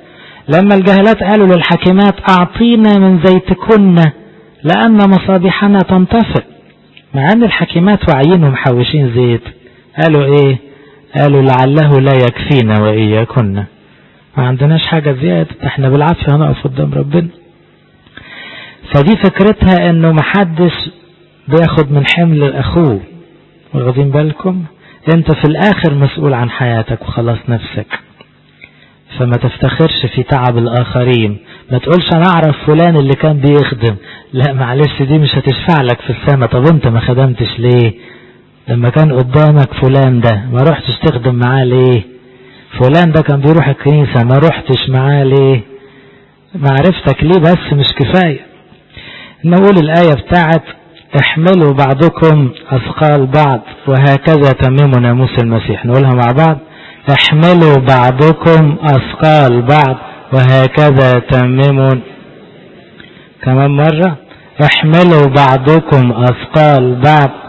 لما الجهلات قالوا للحكيمات أعطينا من زيتكن لأن مصابيحنا تنطفئ، مع أن الحكيمات وعينهم محوشين زيت، قالوا إيه؟ قالوا لعله لا يكفينا وإياكن، ما عندناش حاجة زيادة، احنا بالعافية هنقف قدام ربنا. فدي فكرتها انه محدش بياخد من حمل اخوه، واخدين بالكم؟ انت في الاخر مسؤول عن حياتك وخلاص نفسك، فما تفتخرش في تعب الاخرين، ما تقولش انا اعرف فلان اللي كان بيخدم، لا معلش دي مش هتشفع لك في السنة. طب انت ما خدمتش ليه؟ لما كان قدامك فلان ده ما رحتش تخدم معاه ليه؟ فلان ده كان بيروح الكنيسة ما رحتش معاه ليه؟ معرفتك ليه بس مش كفاية. نقول الآية بتاعت احملوا بعضكم أثقال بعض وهكذا تمموا ناموس المسيح، نقولها مع بعض، احملوا بعضكم أثقال بعض وهكذا تمموا. كمان مرة، احملوا بعضكم أثقال بعض